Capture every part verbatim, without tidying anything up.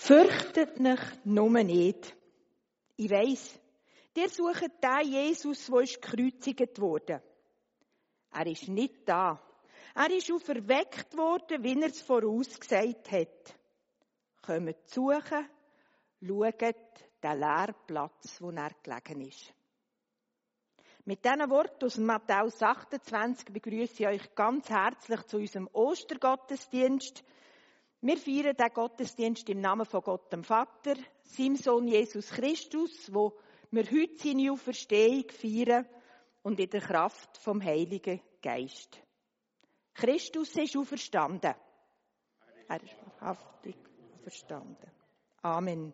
Fürchtet euch nur nicht. Ich weiss, ihr sucht den Jesus, der ist gekreuzigt wurde. Er ist nicht da. Er ist auferweckt worden, wie er es vorausgesagt hat. Kommt suchen, schaut den leeren Platz, wo er gelegen ist. Mit diesen Worten aus Matthäus achtundzwanzig begrüße ich euch ganz herzlich zu unserem Ostergottesdienst. Wir feiern diesen Gottesdienst im Namen von Gott dem Vater, seinem Sohn Jesus Christus, wo wir heute seine Auferstehung feiern und in der Kraft vom Heiligen Geist. Christus ist auferstanden. Er ist wahrhaftig auferstanden. Amen.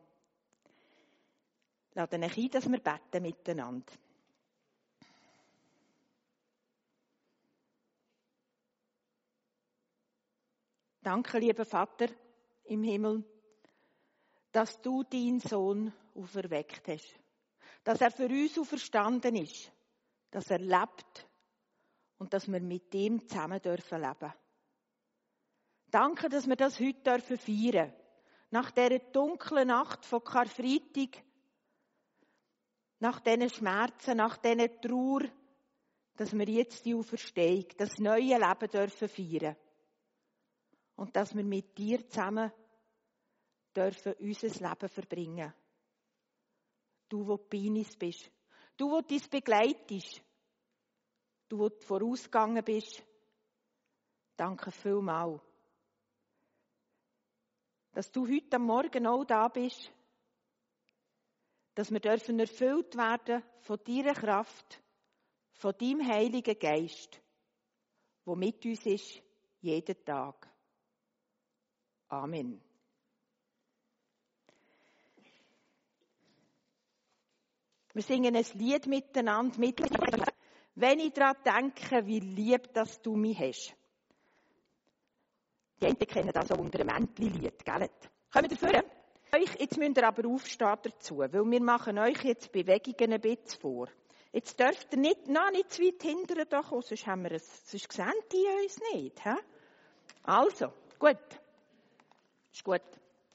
Lade euch ein, dass wir beten miteinander. Danke, lieber Vater im Himmel, dass du deinen Sohn auferweckt hast. Dass er für uns auferstanden ist. Dass er lebt und dass wir mit ihm zusammen dürfen leben. Danke, dass wir das heute dürfen feiern. Nach dieser dunklen Nacht von Karfreitag, nach diesen Schmerzen, nach dieser Trauer, dass wir jetzt die Auferstehung, das neue Leben dürfen feiern. Und dass wir mit dir zusammen dürfen unser Leben verbringen. Du, wo bei uns bist. Du, wo uns begleitest. Du, wo du vorausgegangen bist. Danke vielmals. Dass du heute am Morgen auch da bist. Dass wir dürfen erfüllt werden von deiner Kraft, von deinem Heiligen Geist, der mit uns ist, jeden Tag. Amen. Wir singen ein Lied miteinander, mit, wenn ich daran denke, wie lieb, dass du mich hast. Die einen kennen das auch unter einem Mäntli-Lied, gell? Kommt ihr vor? Jetzt müsst ihr aber aufstehen dazu, weil wir machen euch jetzt Bewegungen ein bisschen vor. Jetzt dürft ihr nicht, noch nicht zu weit hinterher da kommen, sonst, haben wir es, sonst sehen die uns nicht. He? Also, gut. Ist gut.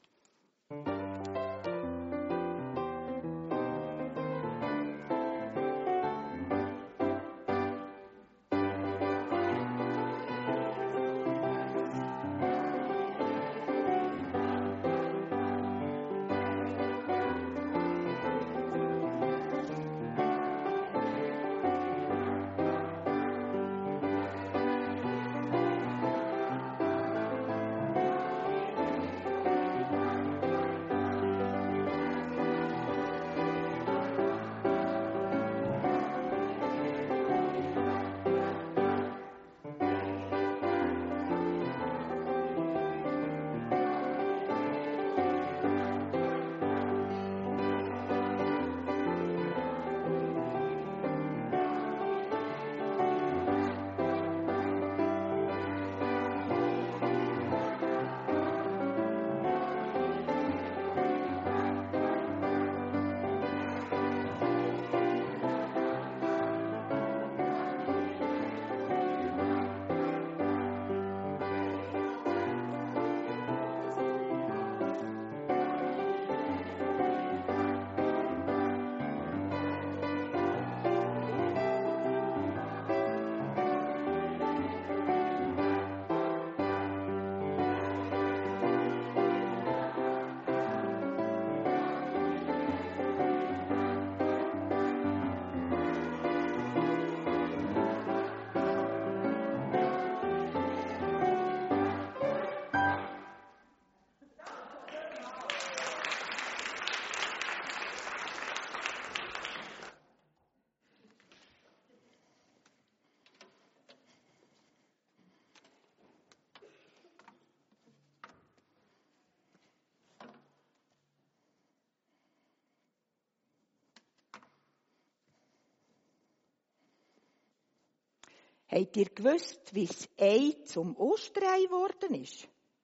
Habt ihr gewusst, wie das Ei zum Osterei geworden ist?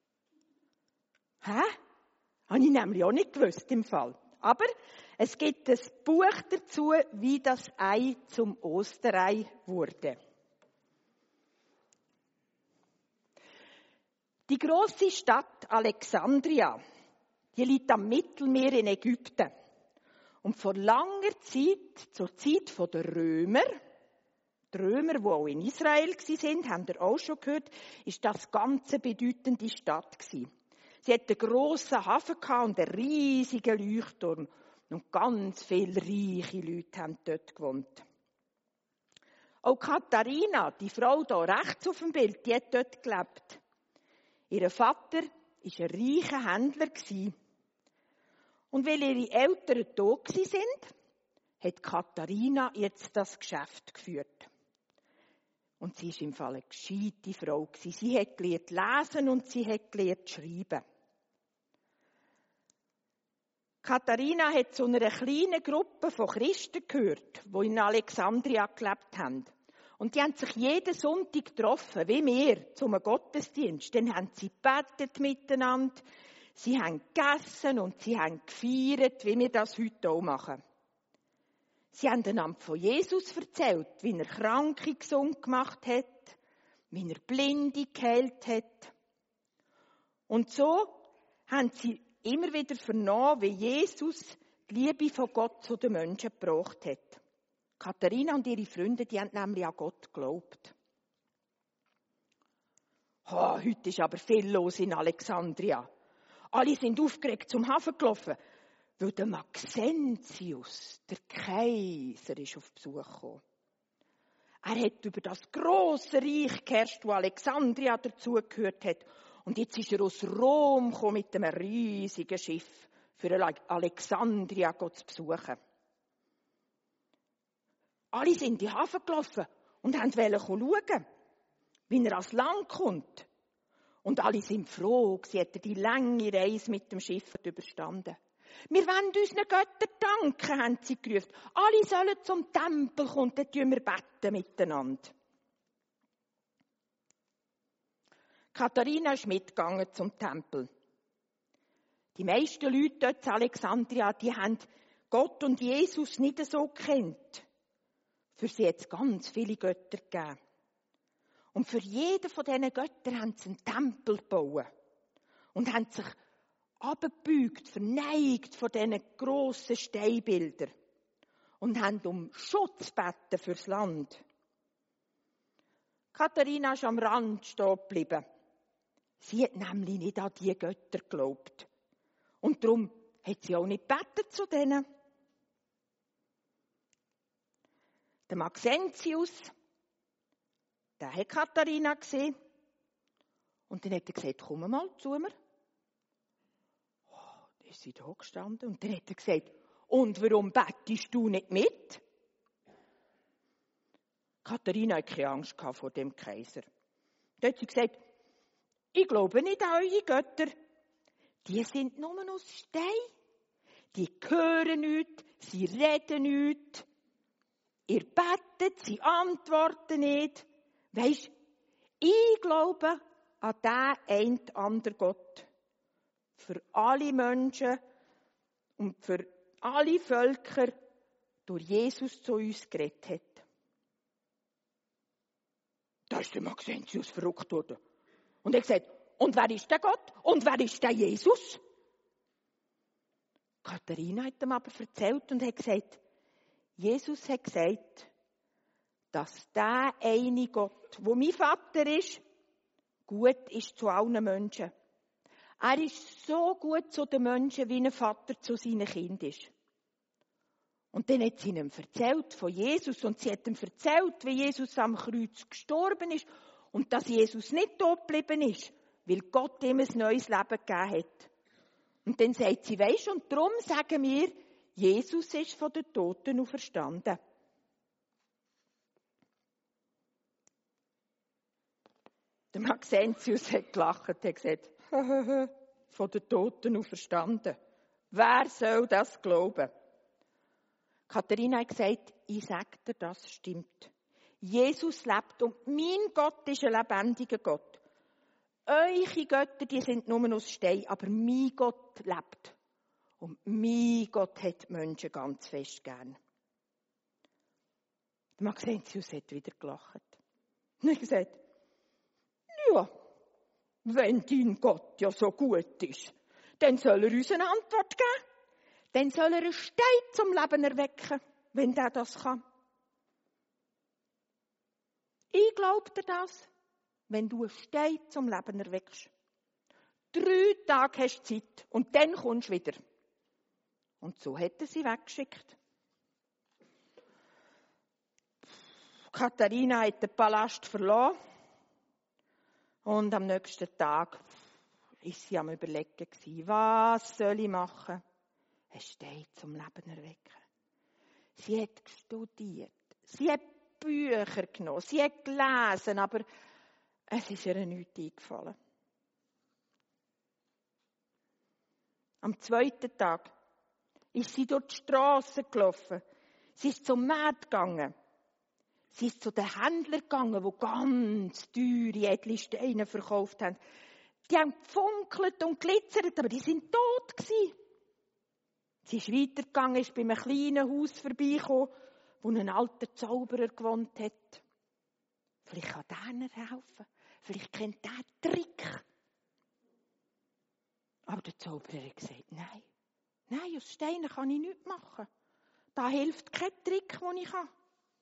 Hä? Habe ich nämlich auch nicht gewusst im Fall. Aber es gibt ein Buch dazu, wie das Ei zum Osterei wurde. Die große Stadt Alexandria, die liegt am Mittelmeer in Ägypten. Und vor langer Zeit, zur Zeit der Römer, die Römer, die auch in Israel waren, haben ihr auch schon gehört, ist das ganz eine bedeutende Stadt gewesen. Sie hatte einen grossen Hafen und einen riesigen Leuchtturm. Und ganz viele reiche Leute haben dort gewohnt. Auch Katharina, die Frau hier rechts auf dem Bild, die hat dort gelebt. Ihr Vater war ein reicher Händler. Und weil ihre Eltern tot waren, hat Katharina jetzt das Geschäft geführt. Und sie war im Fall eine gescheite Frau. Sie hat gelernt lesen und sie hat gelernt schreiben. Katharina hat zu einer kleinen Gruppe von Christen gehört, die in Alexandria gelebt haben. Und die haben sich jeden Sonntag getroffen, wie wir, zum Gottesdienst. Dann haben sie gebetet miteinander, sie haben gegessen und sie haben gefeiert, wie wir das heute auch machen. Sie haben einander von Jesus erzählt, wie er Kranke gesund gemacht hat, wie er Blinde geheilt hat. Und so haben sie immer wieder vernommen, wie Jesus die Liebe von Gott zu den Menschen gebracht hat. Katharina und ihre Freunde, die haben nämlich an Gott geglaubt. Oh, heute ist aber viel los in Alexandria. Alle sind aufgeregt zum Hafen gelaufen, weil der Maxentius, der Kaiser, ist auf Besuch gekommen. Er hat über das grosse Reich geherrscht, das Alexandria dazugehört hat. Und jetzt ist er aus Rom gekommen mit einem riesigen Schiff für Alexandria zu besuchen. Alle sind in den Hafen gelaufen und wollten schauen, wie er ans Land kommt. Und alle sind froh, sie hätten die lange Reise mit dem Schiff überstanden. Wir wollen unseren Göttern danken, haben sie gerufen. Alle sollen zum Tempel kommen, dann beten wir beten miteinander. Katharina ist mitgegangen zum Tempel. Die meisten Leute dort in Alexandria, die haben Gott und Jesus nicht so gekannt. Für sie hat es ganz viele Götter gegeben. Und für jeden von diesen Göttern haben sie einen Tempel gebaut. Und haben sich abgebeugt, verneigt von diesen grossen Steinbildern. Und haben um Schutz gebeten fürs Land. Katharina ist am Rand stehen geblieben. Sie hat nämlich nicht an diese Götter geglaubt. Und darum hat sie auch nicht gebetet zu denen. Der Maxentius, der hat Katharina gesehen. Und dann hat er gesagt, komm mal zu mir. Oh, da ist sie da gestanden. Und dann hat er gesagt, und warum bettest du nicht mit? Katharina hatte keine Angst vor dem Kaiser. Dann hat sie gesagt, ich glaube nicht an eure Götter. Die sind nur aus Stein. Die hören nichts, sie reden nichts. Ihr betet, sie antworten nicht. Weisst, ich glaube an den einen anderen Gott. Für alle Menschen und für alle Völker durch Jesus zu uns geredet hat. Da ist der Maxentius verrückt worden. Und er hat gesagt, und wer ist der Gott? Und wer ist der Jesus? Katharina hat ihm aber erzählt und hat gesagt, Jesus hat gesagt, dass der eine Gott, wo mein Vater ist, gut ist zu allen Menschen. Er ist so gut zu den Menschen, wie ein Vater zu seinen Kindern ist. Und dann hat sie ihm erzählt von Jesus und sie hat ihm erzählt, wie Jesus am Kreuz gestorben ist und dass Jesus nicht tot geblieben ist, weil Gott ihm ein neues Leben gegeben hat. Und dann sagt sie, weisst, und darum sagen wir, Jesus ist von den Toten auferstanden. Der Maxentius hat gelacht und hat gesagt, von den Toten auferstanden. Wer soll das glauben? Katharina hat gesagt, ich sage dir, das stimmt. Jesus lebt und mein Gott ist ein lebendiger Gott. Eure Götter, die sind nur aus Stein, aber mein Gott lebt. Und mein Gott hat die Menschen ganz fest gern. Der Maxentius hat wieder gelacht. Und er hat gesagt, ja, wenn dein Gott ja so gut ist, dann soll er uns eine Antwort geben. Dann soll er einen Stein zum Leben erwecken, wenn der das kann. Ich glaube dir das, wenn du einen Stein zum Leben erweckst. Drei Tage hast du Zeit und dann kommst du wieder. Und so hat er sie weggeschickt. Katharina hat den Palast verloren. Und am nächsten Tag war sie am Überlegen, was soll ich machen? Ein Stein zum Leben erwecken. Sie hat studiert. Sie hat Bücher genommen. Sie hat gelesen, aber es ist ihr nichts eingefallen. Am zweiten Tag ist sie durch die Strasse gelaufen. Sie ist zum Markt gegangen. Sie ist zu den Händlern gegangen, die ganz teure, edle Steine verkauft haben. Die haben gefunkelt und glitzert, aber die sind tot gewesen. Sie ist weitergegangen, ist bei einem kleinen Haus vorbeigekommen, wo ein alter Zauberer gewohnt hat. Vielleicht kann der ihnen helfen. Vielleicht kennt der einen Trick. Aber der Zauberer hat gesagt, nein. Nein, aus Steinen kann ich nichts machen. Da hilft kein Trick, den ich kann.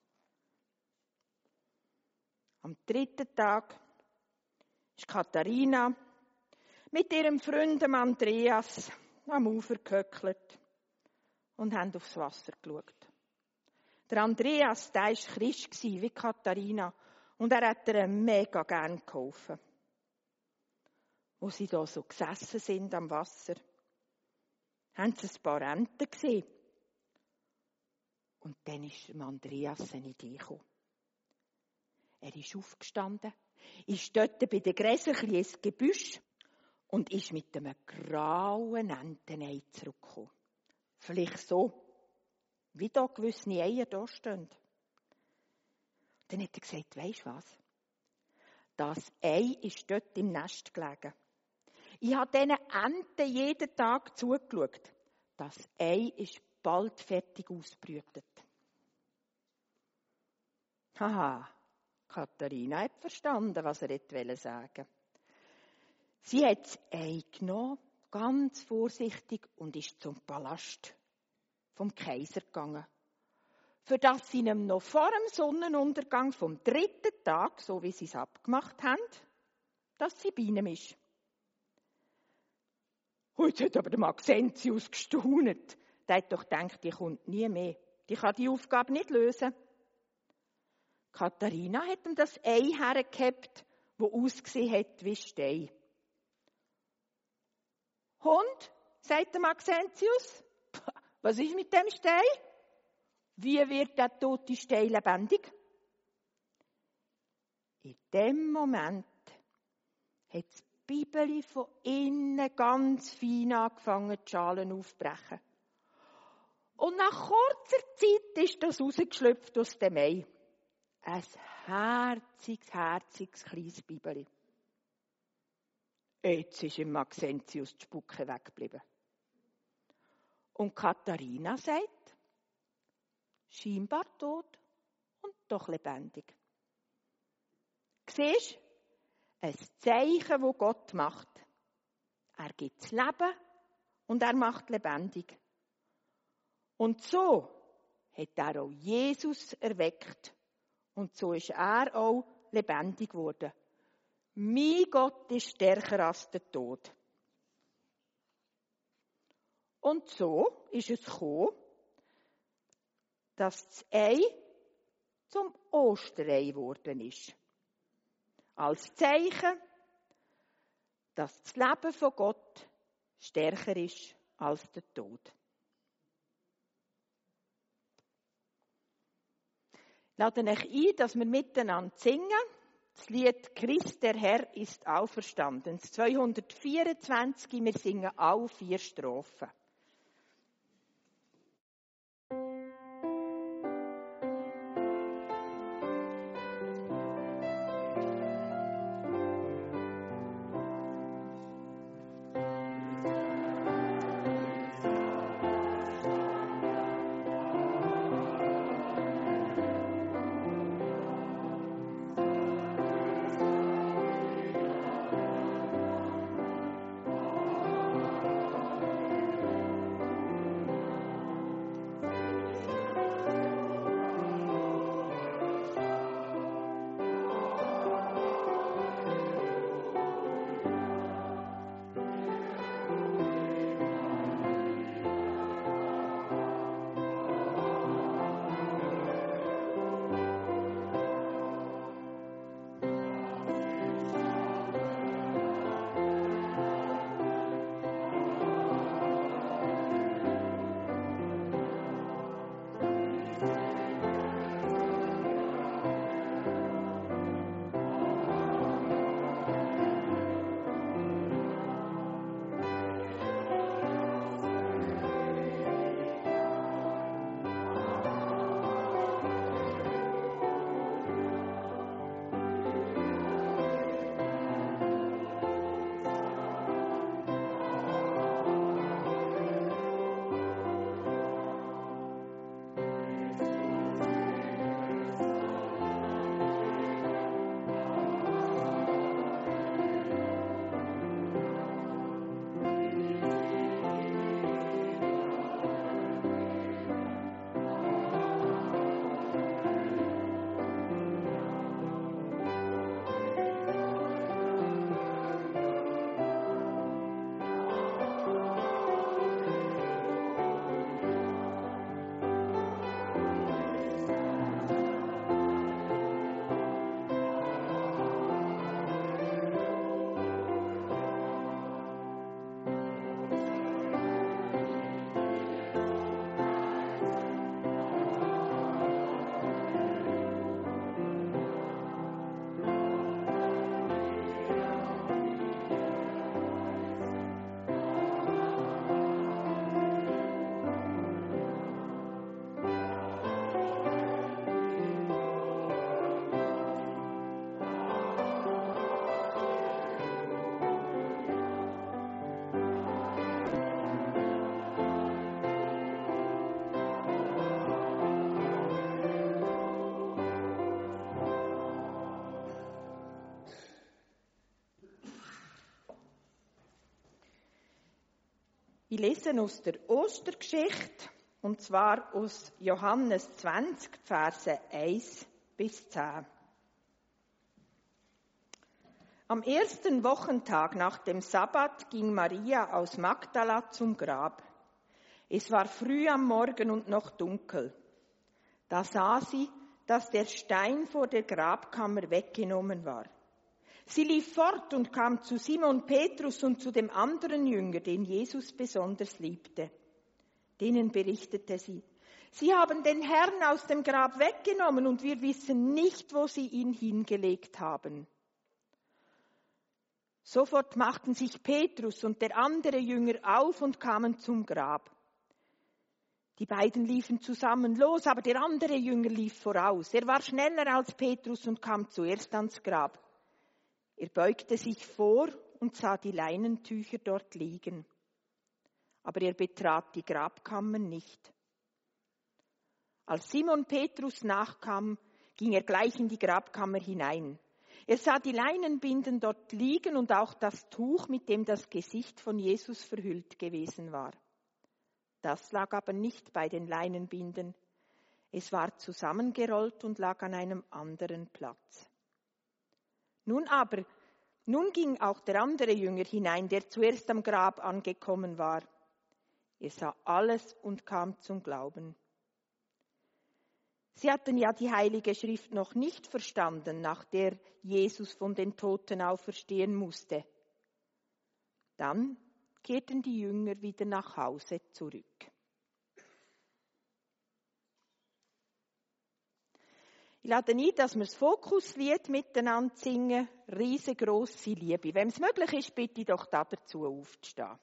Am dritten Tag ist Katharina mit ihrem Freund Andreas am Ufer gehöckelt und haben aufs Wasser geschaut. Der Andreas, der war Christ wie Katharina und er hat ihr mega gern geholfen. Wo sie da so gesessen sind am Wasser, haben sie ein paar Enten gesehen. Und dann ist Andreas in die Idee gekommen. Er ist aufgestanden, ist dort bei den Gräsern ins Gebüsch und ist mit einem grauen Entenei zurückgekommen. Vielleicht so, wie da gewisse Eier da stehen. Dann hat er gesagt, weisst du was? Das Ei ist dort im Nest gelegen. Ich habe diesen Enten jeden Tag zugeschaut. Das Ei ist bald fertig ausgebrütet. Haha, Katharina hat verstanden, was er sagen wollte. Sie hat das Ei genommen, ganz vorsichtig, und ist zum Palast vom Kaiser gegangen. Für das sie ihm noch vor dem Sonnenuntergang vom dritten Tag, so wie sie es abgemacht haben, dass sie bei ihm ist. Heute hat aber der Maxentius gestaunet. Der hat doch gedacht, die kommt nie mehr. Die kann die Aufgabe nicht lösen. Katharina hat ihm das Ei hergehabt, das ausgesehen hat wie Stein. Und, sagt der Maxentius, was ist mit dem Stein? Wie wird der tote Stein lebendig? In dem Moment hat das Bibeli von innen ganz fein angefangen, die Schalen aufzubrechen. Und nach kurzer Zeit ist das rausgeschlüpft aus dem Ei. Ein herziges, herziges kleines Bibeli. Jetzt ist im Maxentius die Spucke weggeblieben. Und Katharina sagt, scheinbar tot und doch lebendig. Siehst du? Ein Zeichen, das Gott macht. Er gibt das Leben und er macht lebendig. Und so hat er auch Jesus erweckt. Und so ist er auch lebendig geworden. Mein Gott ist stärker als der Tod. Und so ist es gekommen, dass das Ei zum Osterei geworden ist. Als Zeichen, dass das Leben von Gott stärker ist als der Tod. Ich lade euch ein, dass wir miteinander singen. Das Lied «Christ, der Herr, ist auferstanden». Das zweihundertvierundzwanzig, wir singen alle vier Strophen. Ich lese aus der Ostergeschichte, und zwar aus Johannes zwanzig, Verse eins bis zehn. Am ersten Wochentag nach dem Sabbat ging Maria aus Magdala zum Grab. Es war früh am Morgen und noch dunkel. Da sah sie, dass der Stein vor der Grabkammer weggenommen war. Sie lief fort und kam zu Simon Petrus und zu dem anderen Jünger, den Jesus besonders liebte. Denen berichtete sie: Sie haben den Herrn aus dem Grab weggenommen und wir wissen nicht, wo sie ihn hingelegt haben. Sofort machten sich Petrus und der andere Jünger auf und kamen zum Grab. Die beiden liefen zusammen los, aber der andere Jünger lief voraus. Er war schneller als Petrus und kam zuerst ans Grab. Er beugte sich vor und sah die Leinentücher dort liegen. Aber er betrat die Grabkammer nicht. Als Simon Petrus nachkam, ging er gleich in die Grabkammer hinein. Er sah die Leinenbinden dort liegen und auch das Tuch, mit dem das Gesicht von Jesus verhüllt gewesen war. Das lag aber nicht bei den Leinenbinden. Es war zusammengerollt und lag an einem anderen Platz. Nun aber, nun ging auch der andere Jünger hinein, der zuerst am Grab angekommen war. Er sah alles und kam zum Glauben. Sie hatten ja die Heilige Schrift noch nicht verstanden, nach der Jesus von den Toten auferstehen musste. Dann kehrten die Jünger wieder nach Hause zurück. Ich lade ein, dass wir das Fokuslied miteinander singen, «Riesengroße Liebe». Wenn es möglich ist, bitte ich doch dazu aufzustehen.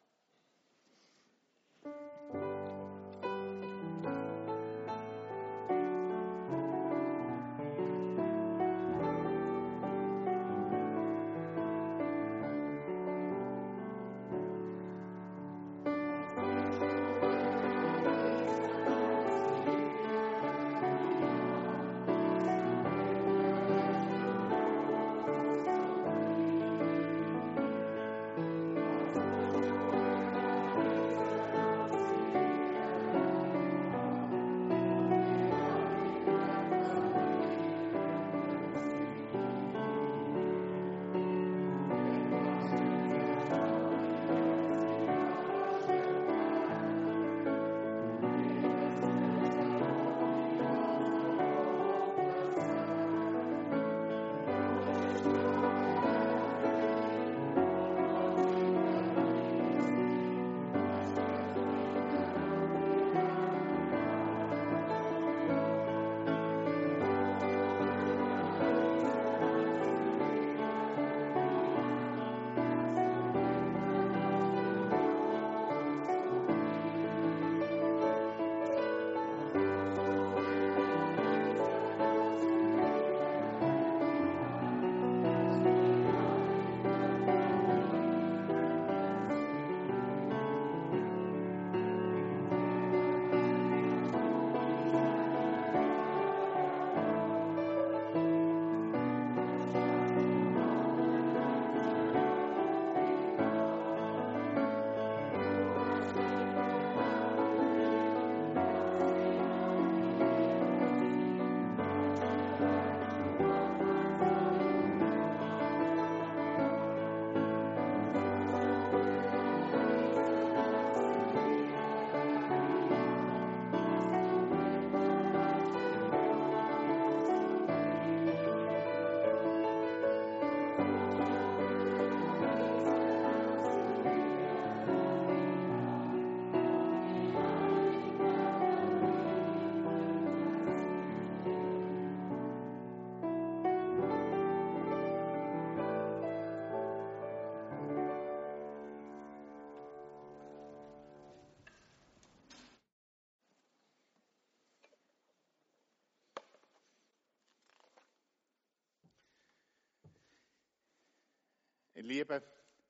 Ihr Lieben,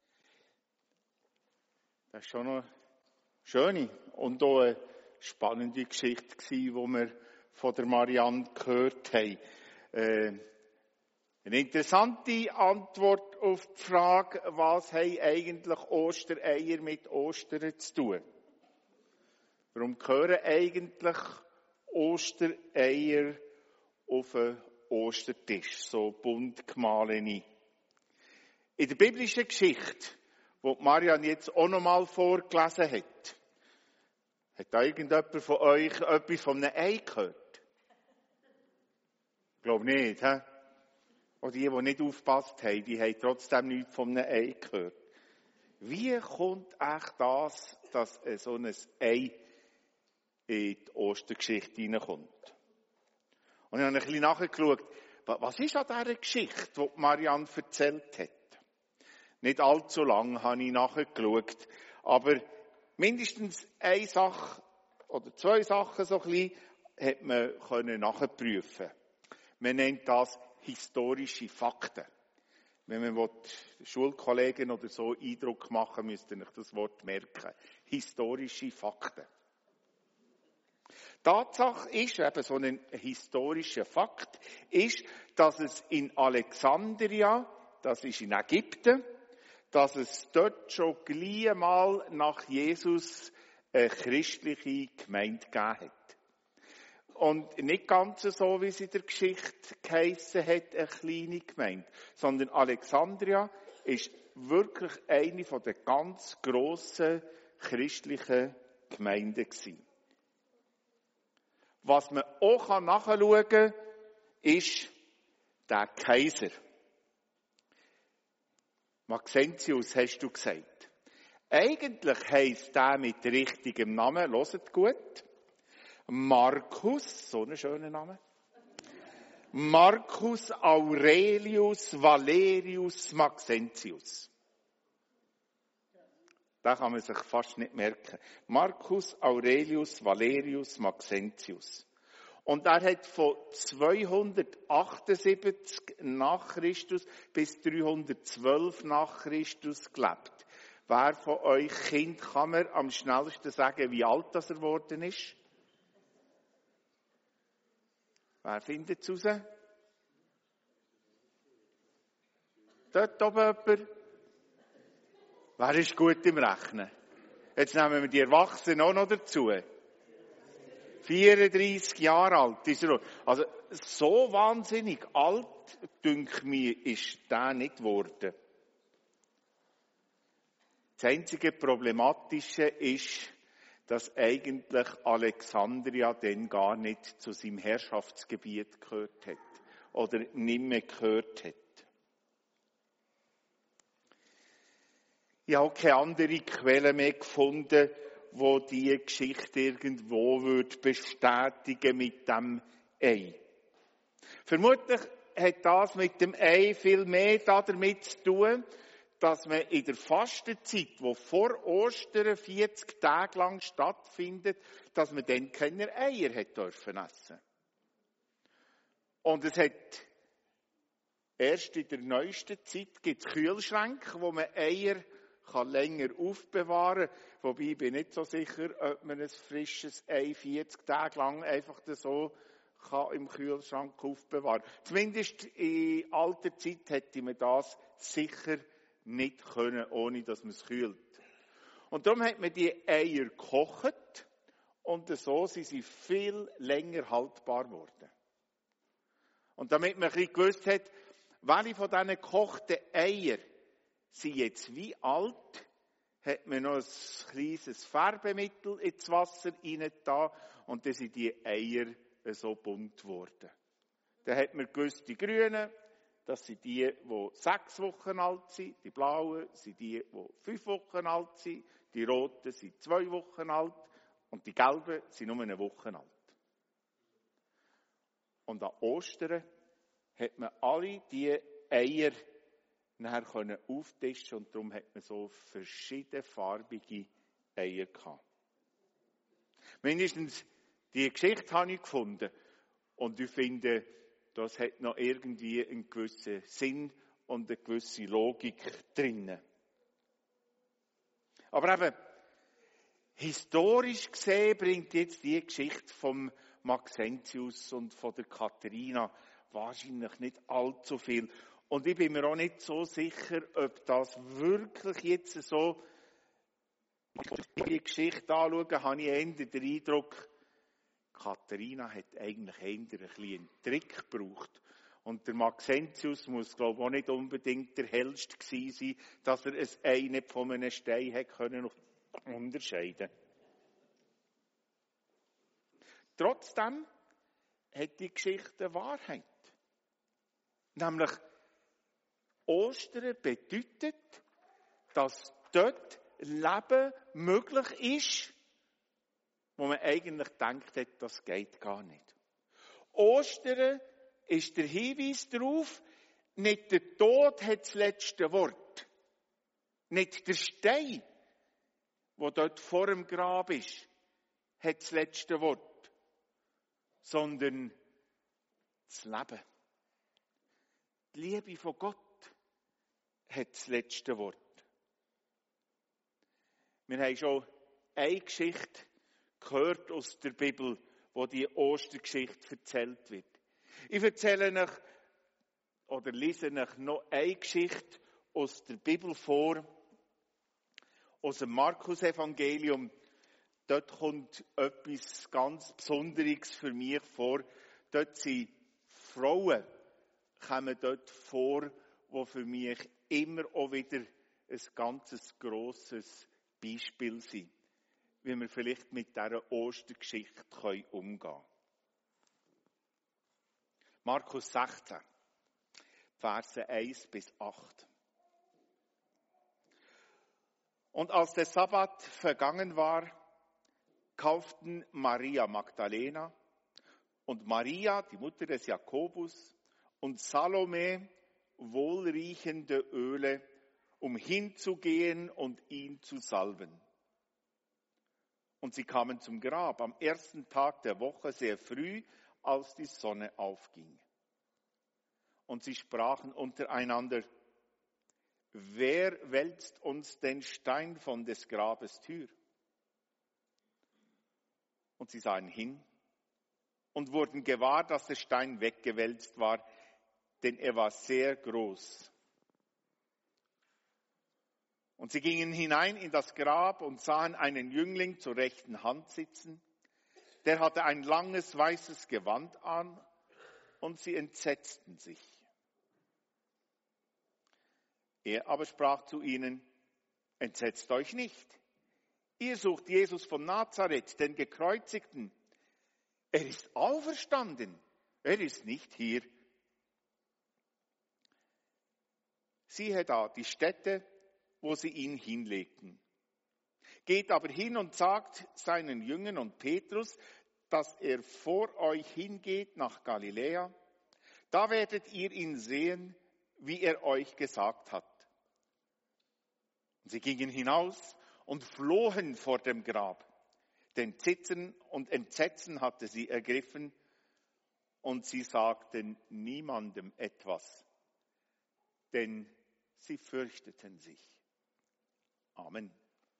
das war schon eine schöne und auch eine spannende Geschichte, die wir von der Marianne gehört haben. Äh, Eine interessante Antwort auf die Frage, was haben eigentlich Ostereier mit Ostern zu tun? Warum gehören eigentlich Ostereier auf den Ostertisch, so bunt gemahlene? In der biblischen Geschichte, die Marian jetzt auch noch mal vorgelesen hat, hat da irgendjemand von euch etwas von einem Ei gehört? Ich glaube nicht, hä? Oder die, die nicht aufgepasst haben, die haben trotzdem nichts von einem Ei gehört. Wie kommt echt das, dass so ein Ei in die Ostergeschichte hineinkommt? Und ich habe ein bisschen nachgeschaut, was ist an dieser Geschichte, die Marianne erzählt hat? Nicht allzu lang habe ich nachgeschaut, aber mindestens eine Sache oder zwei Sachen so ein bisschen hat man können nachprüfen. Man nennt das historische Fakten. Wenn man Schulkollegen oder so Eindruck machen will, müsst ihr euch das Wort merken. Historische Fakten. Tatsache ist, eben so ein historischer Fakt, ist, dass es in Alexandria, das ist in Ägypten, dass es dort schon gleich mal nach Jesus eine christliche Gemeinde gegeben hat. Und nicht ganz so, wie es in der Geschichte geheissen hat, eine kleine Gemeinde, sondern Alexandria ist wirklich eine der ganz grossen christlichen Gemeinden gewesen. Was man auch nachschauen kann, ist der Kaiser. Maxentius, hast du gesagt. Eigentlich heisst der mit richtigem Namen, hört gut, Marcus, so ein schöner Name. Marcus Aurelius Valerius Maxentius. Da kann man sich fast nicht merken. Marcus Aurelius Valerius Maxentius. Und er hat von zweihundertachtundsiebzig nach Christus bis dreihundertzwölf nach Christus gelebt. Wer von euch Kind kann mir am schnellsten sagen, wie alt das er geworden ist? Wer findet es raus? Dort oben jemand? Wer ist gut im Rechnen? Jetzt nehmen wir die Erwachsenen auch noch dazu. vierunddreissig Jahre alt ist er. Also, so wahnsinnig alt, dünkt mir, ist der nicht geworden. Das einzige Problematische ist, dass eigentlich Alexandria dann gar nicht zu seinem Herrschaftsgebiet gehört hat. Oder nicht mehr gehört hat. Ich habe keine andere Quelle mehr gefunden, wo die Geschichte irgendwo würde bestätigen mit dem Ei. Vermutlich hat das mit dem Ei viel mehr damit zu tun, dass man in der Fastenzeit, die vor Ostern vierzig Tage lang stattfindet, dass man dann keine Eier hat dürfen essen. Und es hat erst in der neuesten Zeit gibt es Kühlschränke, wo man Eier kann länger aufbewahren. Wobei ich bin nicht so sicher, ob man ein frisches Ei vierzig Tage lang einfach so kann im Kühlschrank aufbewahren. Zumindest in alter Zeit hätte man das sicher nicht können, ohne dass man es kühlt. Und darum hat man die Eier gekocht und so sind sie viel länger haltbar geworden. Und damit man ein bisschen gewusst hat, welche von diesen gekochten Eiern sind jetzt wie alt, hat man noch ein kleines Färbemittel ins Wasser reingetan und dann sind die Eier so bunt geworden. Dann hat man gewusst, die grünen, das sind die, die sechs Wochen alt sind, die blauen sind die, die fünf Wochen alt sind, die roten sind zwei Wochen alt und die gelben sind nur eine Woche alt. Und an Ostern hat man alle diese Eier nachher können auftischen und darum hat man so verschiedenfarbige Eier gehabt. Mindestens die Geschichte habe ich gefunden und ich finde, das hat noch irgendwie einen gewissen Sinn und eine gewisse Logik drin. Aber eben, historisch gesehen bringt jetzt die Geschichte vom Maxentius und von der Katharina wahrscheinlich nicht allzu viel. Und ich bin mir auch nicht so sicher, ob das wirklich jetzt so, wenn ich die Geschichte anschaue, habe ich eher den Eindruck, Katharina hat eigentlich eher ein bisschen einen Trick gebraucht. Und der Maxentius muss, glaube ich, auch nicht unbedingt der hellste gewesen sein, dass er es Ei nicht von einem Stein hat können unterscheiden. Trotzdem hat die Geschichte Wahrheit. Nämlich, Ostern bedeutet, dass dort Leben möglich ist, wo man eigentlich denkt, das geht gar nicht. Ostern ist der Hinweis darauf, nicht der Tod hat das letzte Wort. Nicht der Stein, der dort vor dem Grab ist, hat das letzte Wort. Sondern das Leben. Die Liebe von Gott hat das letzte Wort. Wir haben schon eine Geschichte gehört aus der Bibel, wo die Ostergeschichte erzählt wird. Ich erzähle euch oder lese euch noch eine Geschichte aus der Bibel vor, aus dem Markus-Evangelium. Dort kommt etwas ganz Besonderes für mich vor. Dort sind Frauen, kommen dort vor, die für mich immer auch wieder ein ganz grosses Beispiel sind, wie wir vielleicht mit dieser Ostergeschichte umgehen können. Markus sechzehn, Verse eins bis acht. Und als der Sabbat vergangen war, kauften Maria Magdalena und Maria, die Mutter des Jakobus, und Salome wohlriechende Öle, um hinzugehen und ihn zu salben. Und sie kamen zum Grab am ersten Tag der Woche sehr früh, als die Sonne aufging. Und sie sprachen untereinander: Wer wälzt uns den Stein von des Grabes Tür? Und sie sahen hin und wurden gewahr, dass der Stein weggewälzt war, denn er war sehr groß. Und sie gingen hinein in das Grab und sahen einen Jüngling zur rechten Hand sitzen. Der hatte ein langes weißes Gewand an, und sie entsetzten sich. Er aber sprach zu ihnen: Entsetzt euch nicht. Ihr sucht Jesus von Nazareth, den Gekreuzigten. Er ist auferstanden. Er ist nicht hier. Siehe da, die Stätte, wo sie ihn hinlegten. Geht aber hin und sagt seinen Jüngern und Petrus, dass er vor euch hingeht nach Galiläa. Da werdet ihr ihn sehen, wie er euch gesagt hat. Und sie gingen hinaus und flohen vor dem Grab. Denn Zittern und Entsetzen hatte sie ergriffen, und sie sagten niemandem etwas, denn sie fürchteten sich. Amen.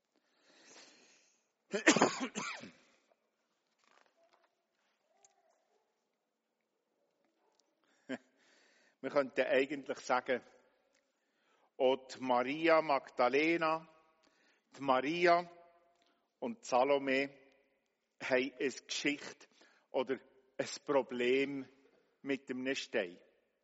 Wir könnten eigentlich sagen, auch die Maria Magdalena, die Maria und Salome haben eine Geschichte oder ein Problem mit dem Stein.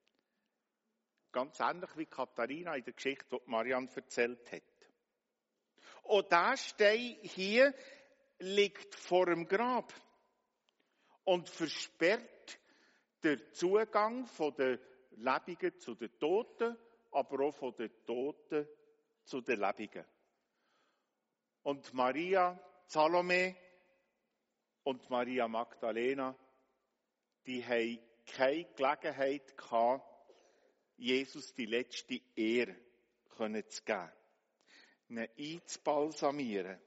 Ganz ähnlich wie Katharina in der Geschichte, die Marianne erzählt hat. Und dieser Stein hier liegt vor dem Grab und versperrt den Zugang von den Lebenden zu den Toten, aber auch von den Toten zu den Lebenden. Und Maria, Salome und Maria Magdalena, die haben keine Gelegenheit gehabt, Jesus die letzte Ehre zu geben, ihn einzubalsamieren.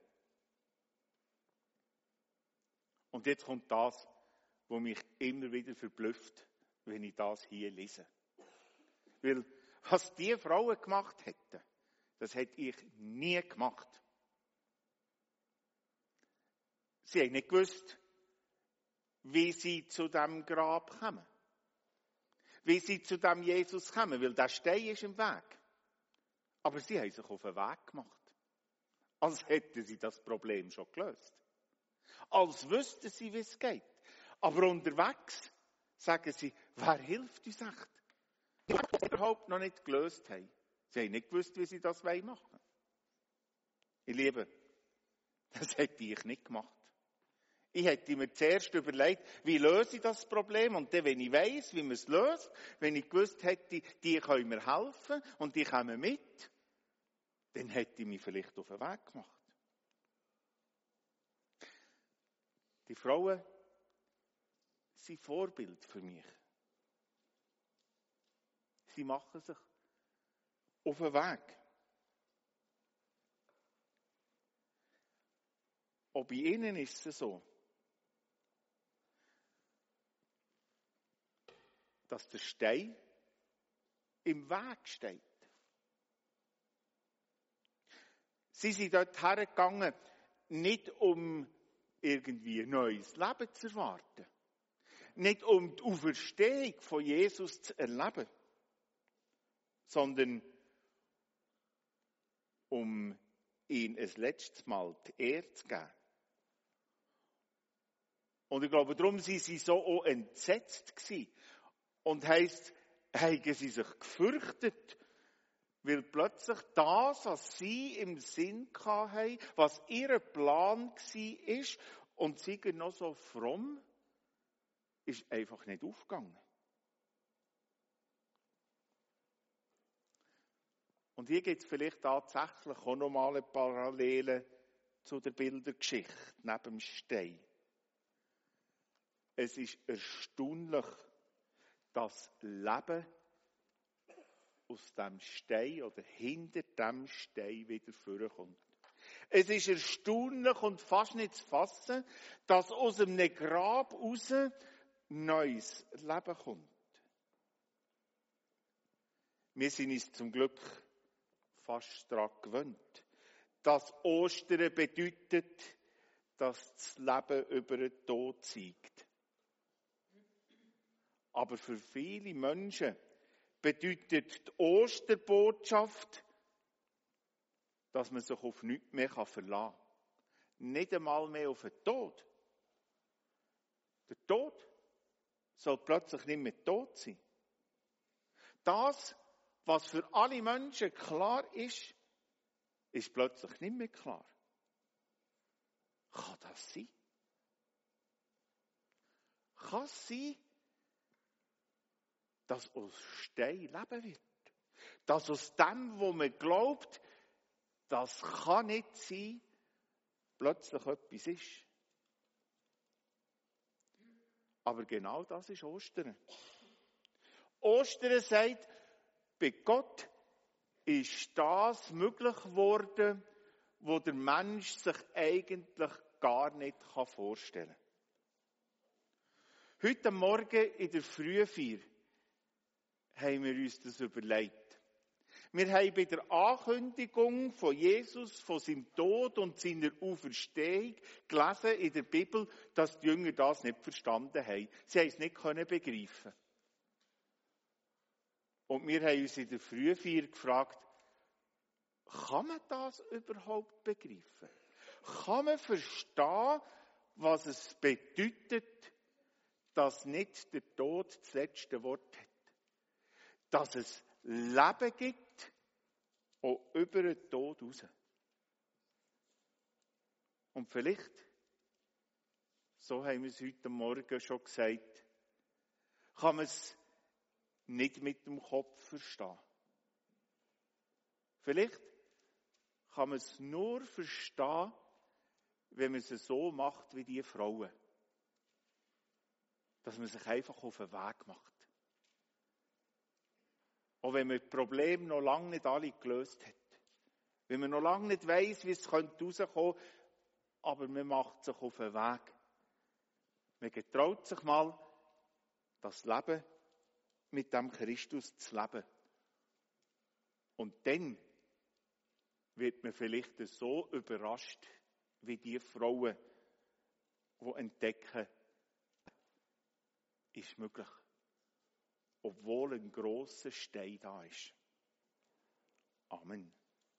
Und jetzt kommt das, was mich immer wieder verblüfft, wenn ich das hier lese. Weil, was die Frauen gemacht hätten, das hätte ich nie gemacht. Sie haben nicht gewusst, wie sie zu diesem Grab kommen. wie sie zu dem Jesus kommen, weil der Stein ist im Weg. Aber sie haben sich auf den Weg gemacht. Als hätten sie das Problem schon gelöst. Als wüssten sie, wie es geht. Aber unterwegs sagen sie, wer hilft uns echt? Die es überhaupt noch nicht gelöst haben. Sie haben nicht gewusst, wie sie das machen wollen. Ich liebe, das hätte ich nicht gemacht. Ich hätte mir zuerst überlegt, wie löse ich das Problem? Und dann, wenn ich weiss, wie man es löst, wenn ich gewusst hätte, die können mir helfen und die kommen mit, dann hätte ich mich vielleicht auf den Weg gemacht. Die Frauen sind Vorbild für mich. Sie machen sich auf den Weg. Auch bei ihnen ist es so, dass der Stein im Weg steht. Sie sind dort hergegangen, nicht um irgendwie ein neues Leben zu erwarten, nicht um die Auferstehung von Jesus zu erleben, sondern um ihm ein letztes Mal die Ehre zu geben. Und ich glaube, darum waren sie so auch entsetzt gewesen. Und heisst, haben sie sich gefürchtet, weil plötzlich das, was sie im Sinn hatten, was ihr Plan war, und sie noch so fromm, ist einfach nicht aufgegangen. Und hier gibt es vielleicht tatsächlich auch nochmal eine Parallele zu der Bildergeschichte neben dem Stein. Es ist erstaunlich, das Leben aus dem Stein oder hinter dem Stein wieder vorkommt. Es ist erstaunlich und fast nicht zu fassen, dass aus einem Grab raus neues Leben kommt. Wir sind uns zum Glück fast daran gewöhnt, dass Ostern bedeutet, dass das Leben über den Tod siegt. Aber für viele Menschen bedeutet die Osterbotschaft, dass man sich auf nichts mehr verlassen kann. Nicht einmal mehr auf den Tod. Der Tod soll plötzlich nicht mehr tot sein. Das, was für alle Menschen klar ist, ist plötzlich nicht mehr klar. Kann das sein? Kann es sein, dass aus Stein Leben wird? Dass aus dem, wo man glaubt, das kann nicht sein, plötzlich etwas ist. Aber genau das ist Ostern. Ostern sagt, bei Gott ist das möglich geworden, was der Mensch sich eigentlich gar nicht vorstellen kann. Heute Morgen in der Frühfeier haben wir uns das überlegt. Wir haben bei der Ankündigung von Jesus, von seinem Tod und seiner Auferstehung gelesen in der Bibel, dass die Jünger das nicht verstanden haben. Sie haben es nicht begreifen. Und wir haben uns in der Frühfeier gefragt, kann man das überhaupt begreifen? Kann man verstehen, was es bedeutet, dass nicht der Tod das letzte Wort hat? Dass es Leben gibt, auch über den Tod raus. Und vielleicht, so haben wir es heute Morgen schon gesagt, kann man es nicht mit dem Kopf verstehen. Vielleicht kann man es nur verstehen, wenn man es so macht wie die Frauen. Dass man sich einfach auf den Weg macht. Auch wenn man das Problem noch lange nicht alle gelöst hat. Wenn man noch lange nicht weiss, wie es rauskommen könnte, aber man macht sich auf den Weg. Man getraut sich mal, das Leben mit dem Christus zu leben. Und dann wird man vielleicht so überrascht, wie die Frauen, die entdecken, ist möglich. obwohl ein grosser Stein da ist. Amen.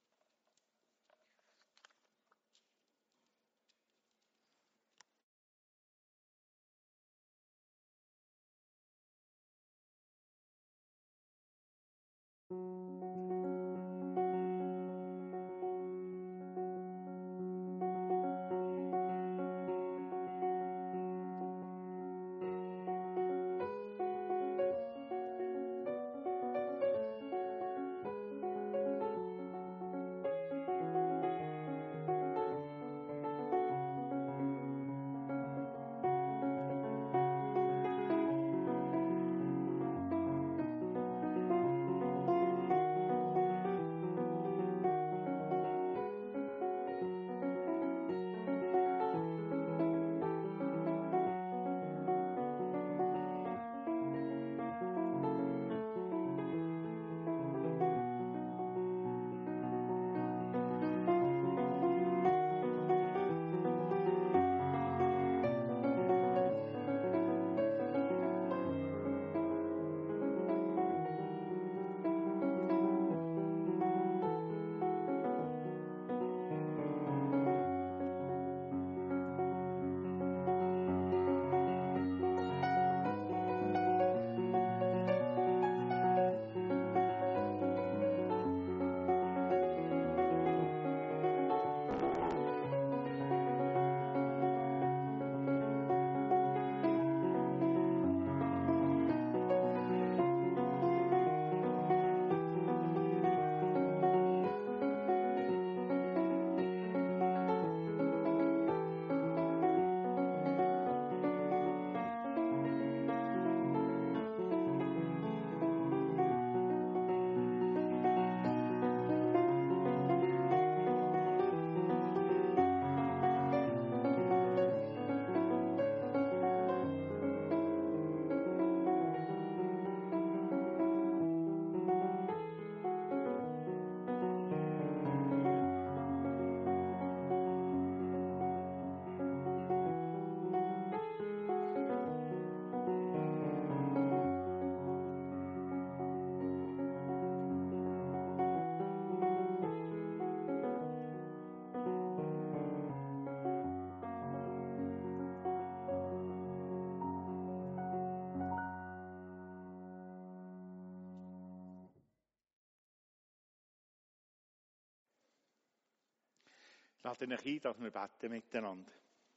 Ich lade euch ein, dass wir beten miteinander.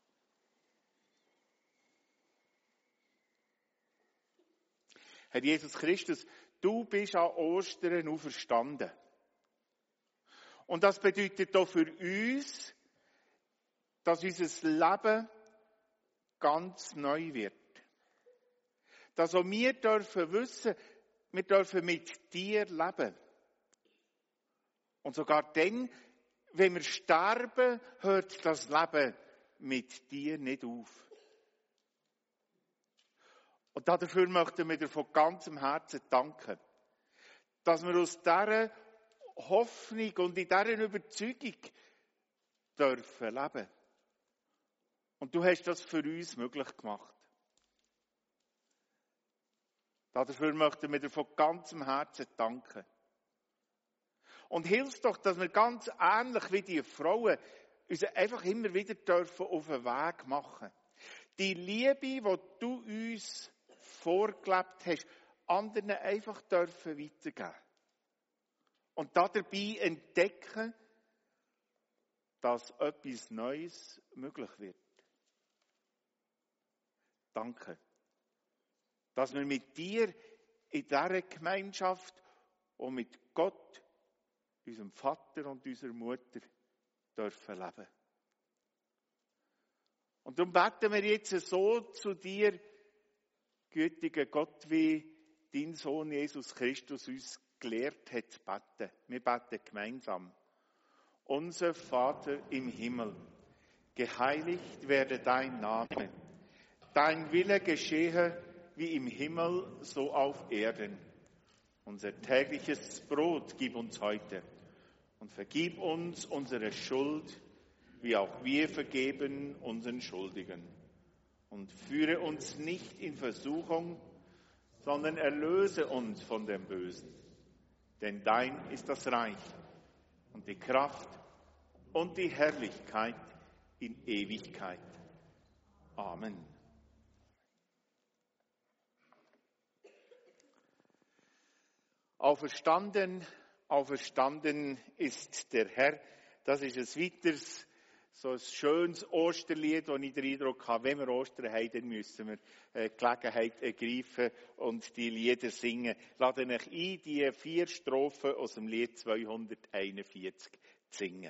Herr Jesus Christus, du bist an Ostern auferstanden. Und das bedeutet auch für uns, dass unser Leben ganz neu wird. Dass auch wir dürfen wissen, wir dürfen mit dir leben. Und sogar dann, wenn wir sterben, hört das Leben mit dir nicht auf. Und dafür möchten wir dir von ganzem Herzen danken, dass wir aus dieser Hoffnung und in dieser Überzeugung dürfen leben. Und du hast das für uns möglich gemacht. Dafür möchten wir dir von ganzem Herzen danken. Und hilf doch, dass wir ganz ähnlich wie die Frauen uns einfach immer wieder dürfen auf den Weg machen. Die Liebe, die du uns vorgelebt hast, anderen einfach dürfen weitergeben. Und dabei entdecken, dass etwas Neues möglich wird. Danke, dass wir mit dir in dieser Gemeinschaft und mit Gott, unserem Vater und unserer Mutter, dürfen leben. Und darum beten wir jetzt so zu dir, gütiger Gott, wie dein Sohn Jesus Christus uns gelehrt hat zu beten. Wir beten gemeinsam. Unser Vater im Himmel, geheiligt werde dein Name. Dein Wille geschehe wie im Himmel, so auf Erden. Unser tägliches Brot gib uns heute und vergib uns unsere Schuld, wie auch wir vergeben unseren Schuldigen. Und führe uns nicht in Versuchung, sondern erlöse uns von dem Bösen. Denn dein ist das Reich und die Kraft und die Herrlichkeit in Ewigkeit. Amen. Auferstanden, auferstanden ist der Herr. Das ist ein weiteres, so ein schönes Osterlied, wo ich den Eindruck habe, wenn wir Ostern haben, dann müssen wir äh, die Gelegenheit ergreifen und die Lieder singen. Lade euch ein, die vier Strophen aus dem Lied zweihunderteinundvierzig zu singen.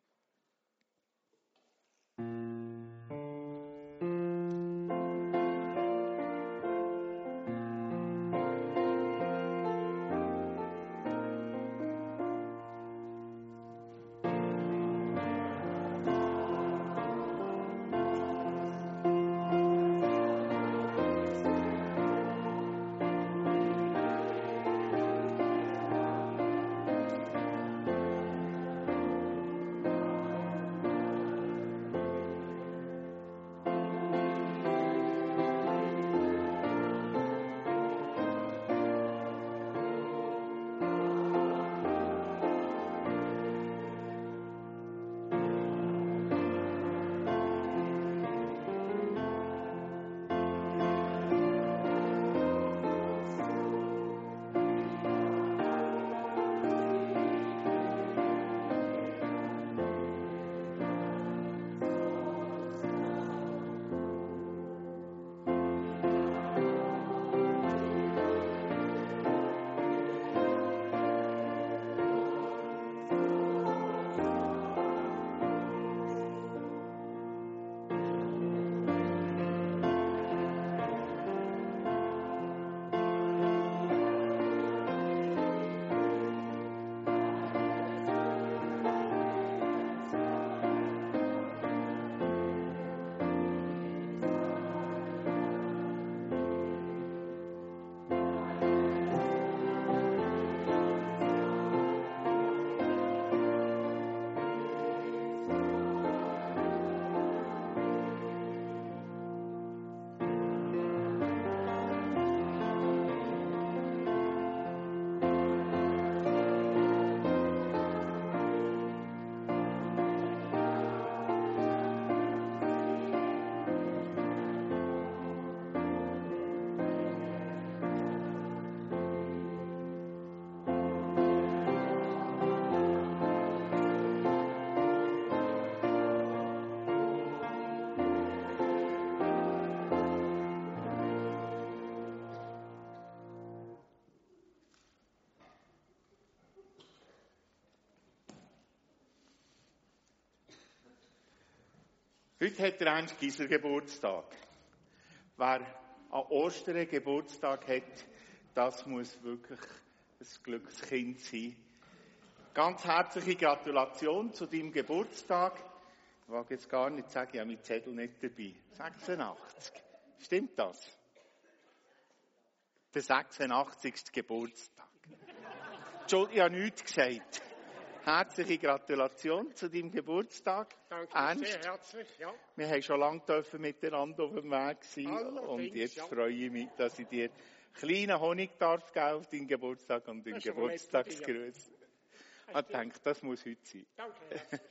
Heute hat der Ernst Gisler Geburtstag. Wer an Ostern Geburtstag hat, das muss wirklich ein Glückskind sein. Ganz herzliche Gratulation zu deinem Geburtstag. Ich wage jetzt gar nicht sagen, ich habe meinen Zettel nicht dabei. sechsundachtzig. Stimmt das? Der sechsundachtzigste Geburtstag. Entschuldigung, ich habe nichts gesagt. Herzliche Gratulation zu deinem Geburtstag. Danke Ernst. sehr herzlich, ja. Wir haben schon lange dürfen miteinander auf dem Weg sein. Allerdings, Und jetzt ja. freue ich mich, dass ich dir kleinen Honig darf geben auf deinen Geburtstag und den Das ist aber nett von dir. Geburtstagsgruß. Ich denke, das muss heute sein. Danke herzlich.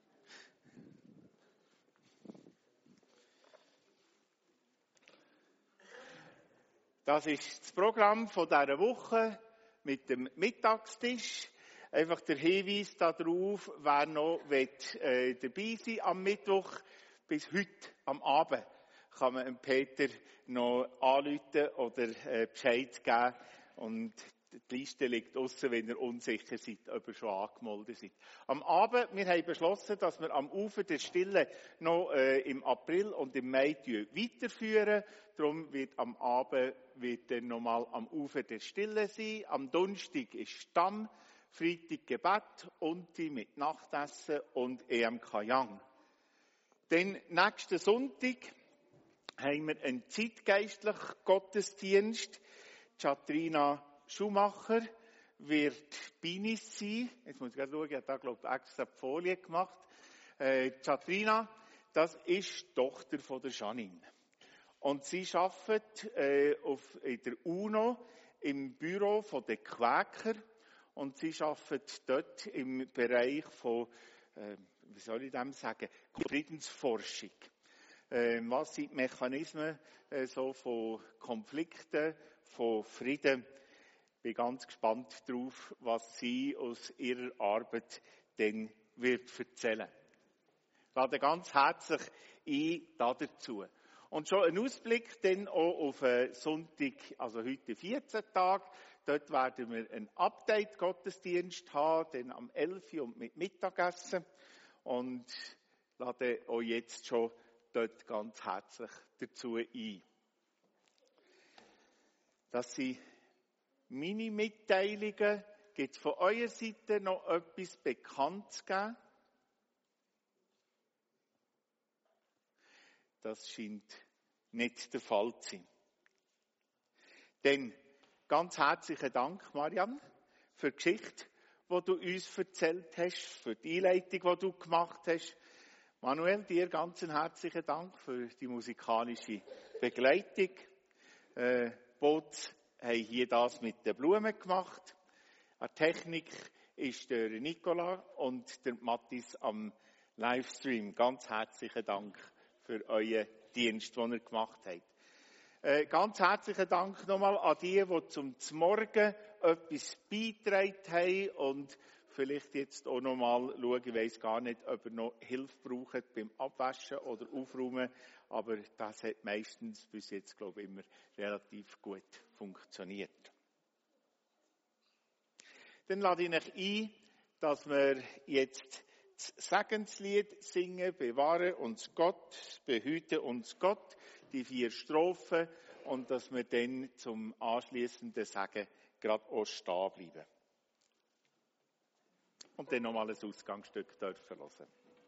Das ist das Programm von dieser Woche mit dem Mittagstisch. Einfach der Hinweis darauf, wer noch will, äh, dabei sein will am Mittwoch bis heute am Abend, kann man Peter noch anrufen oder äh, Bescheid geben. Und die Liste liegt draussen, wenn ihr unsicher seid, ob ihr schon angemeldet seid. Am Abend, wir haben beschlossen, dass wir am Ufer der Stille noch äh, im April und im Mai weiterführen. Darum wird am Abend wird dann nochmal am Ufer der Stille sein. Am Donnerstag ist Stamm. Freitag Gebet, Unti mit Nachtessen und E M K Young. Dann nächsten Sonntag haben wir einen zeitgeistlichen Gottesdienst. Chatrina Schumacher wird Binis sein. Jetzt muss ich gerade schauen, ich habe da, glaube ich, extra die Folie gemacht. Äh, Chatrina, das ist die Tochter von der Janine. Und sie arbeitet äh, auf, in der UNO im Büro von der Quäker. Und sie arbeitet dort im Bereich von, äh, wie soll ich dem sagen, Friedensforschung. Äh, was sind die Mechanismen äh, so von Konflikten, von Frieden? Ich bin ganz gespannt darauf, was sie aus ihrer Arbeit dann wird erzählen. Ich lade ganz herzlich ein dazu. Und schon ein Ausblick dann auch auf äh, Sonntag, also heute vierzehn Tage. Dort werden wir einen Update-Gottesdienst haben, dann am elf Uhr und mit Mittagessen. Und lade auch jetzt schon dort ganz herzlich dazu ein. Das sind meine Mitteilungen. Gibt es von eurer Seite noch etwas bekannt zu geben? Das scheint nicht der Fall zu sein. Denn ganz herzlichen Dank, Marianne, für die Geschichte, die du uns erzählt hast, für die Einleitung, die du gemacht hast. Manuel, dir ganz herzlichen Dank für die musikalische Begleitung. Äh, Boots haben hier das mit den Blumen gemacht. An Technik ist der Nicola und der Mathis am Livestream. Ganz herzlichen Dank für euren Dienst, den ihr gemacht habt. Äh, ganz herzlichen Dank nochmal an die, die zum Morgen etwas beigetragen haben und vielleicht jetzt auch nochmal schauen, ich weiss gar nicht, ob ihr noch Hilfe braucht beim Abwaschen oder Aufräumen, aber das hat meistens bis jetzt, glaube ich, immer relativ gut funktioniert. Dann lade ich euch ein, dass wir jetzt das Segenslied singen, bewahre uns Gott, behüte uns Gott, die vier Strophen, und dass wir dann zum anschliessenden Segen gerade auch stehen bleiben. Und dann nochmal ein Ausgangsstück dürfen hören.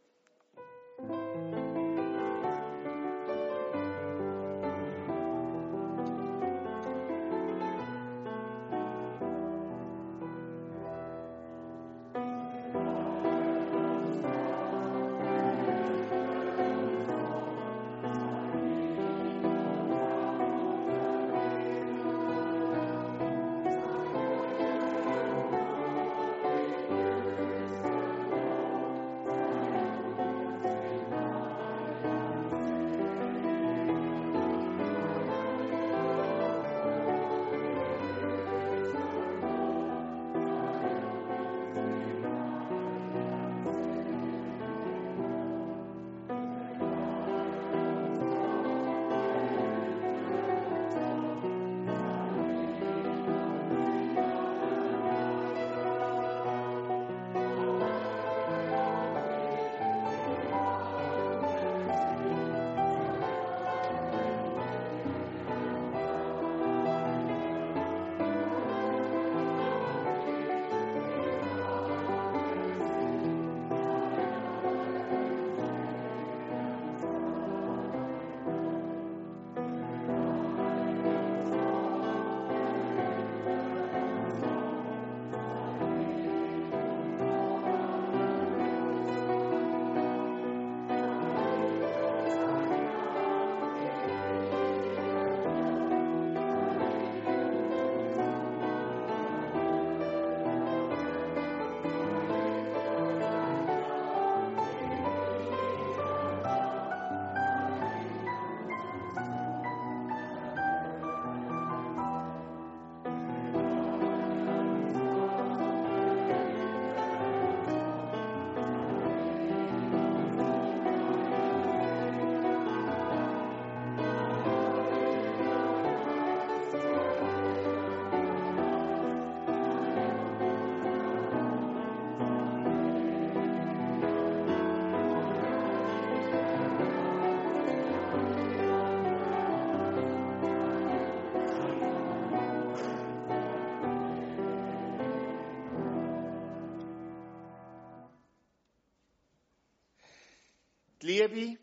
Die Liebe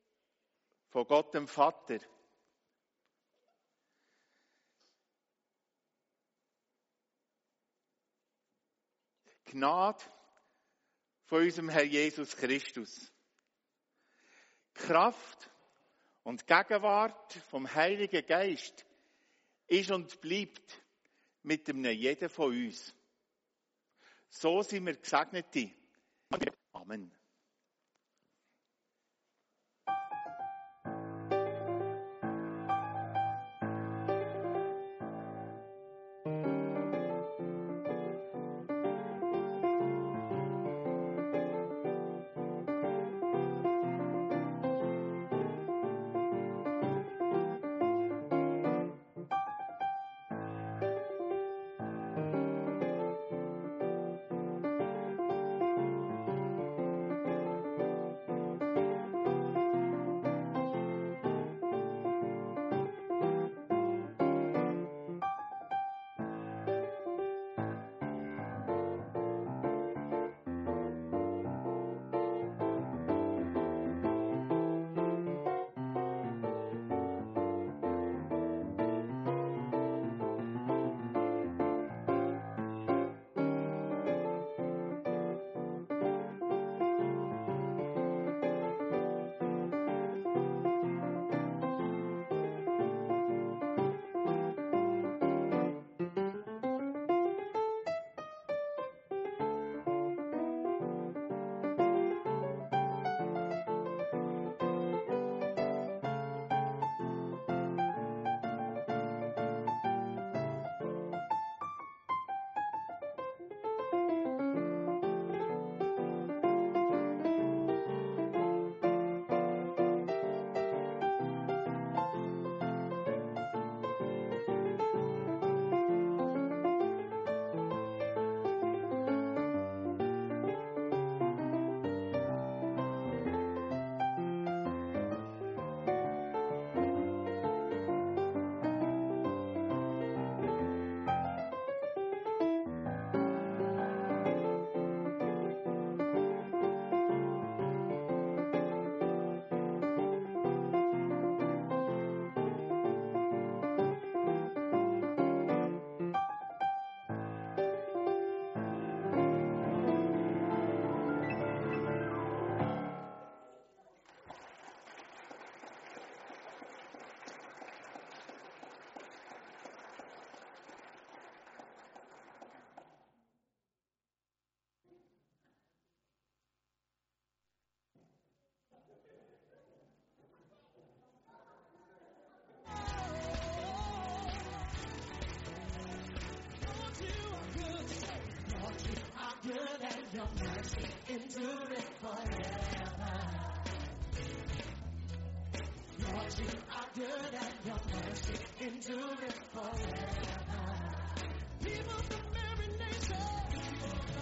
von Gott dem Vater, Gnade von unserem Herr Jesus Christus, Kraft Und die Gegenwart vom Heiligen Geist ist und bleibt mit einem jeden von uns. So sind wir Gesegnete. Amen. Your mercy endureth forever. Lord, you are good and your mercy endureth forever. People from every nation,